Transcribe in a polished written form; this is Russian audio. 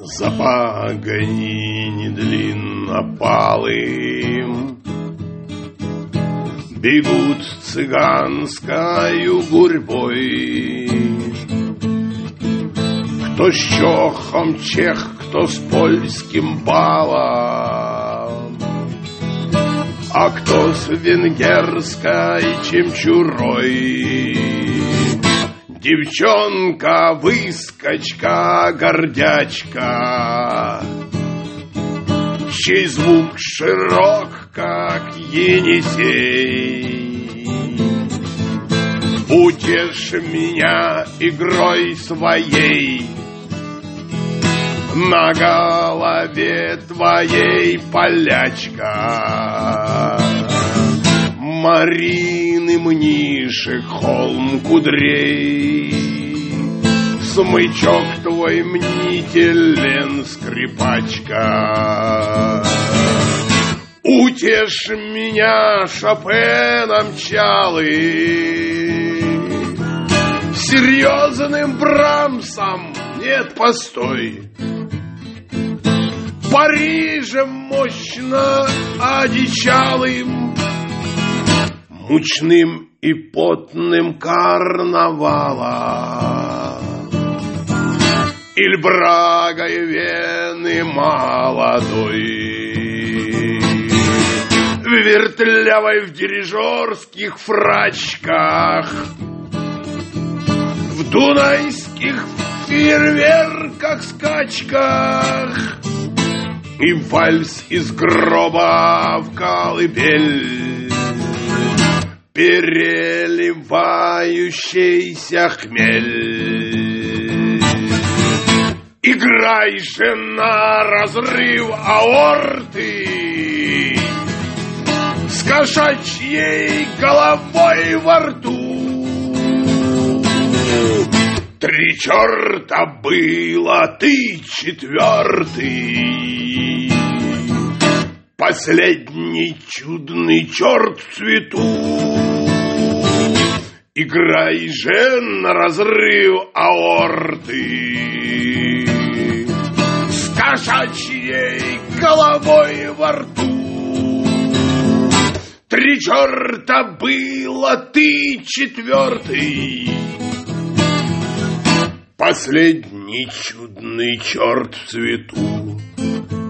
За Паганини длиннопалым бегут цыганскою гурьбой. Кто с чохом чех, кто с польским балом, а кто с венгерской чемчурой. Девчонка, выскочка, гордячка, чей звук широк, как Енисей. Утешь меня игрой своей, на голове твоей полячка. Марины мнишек холм кудрей, смычок твой мнителен, скрипачка. Утешь меня Шопеном чалый, серьезным Брамсом, нет, постой, Парижем мощно одичалым, мучным и потным карнавала, иль Брагой Вены молодой, в вертлявой в дирижерских фрачках, в дунайских фейерверках, скачках, и вальс из гроба в колыбель, переливающийся хмель. Играй же на разрыв аорты с кошачьей головой во рту. 3 черта было, ты 4-й, последний чудный черт в цвету. Играй же на разрыв аорты с кошачьей головой во рту. 3 черта было, ты 4-й, последний чудный черт в цвету.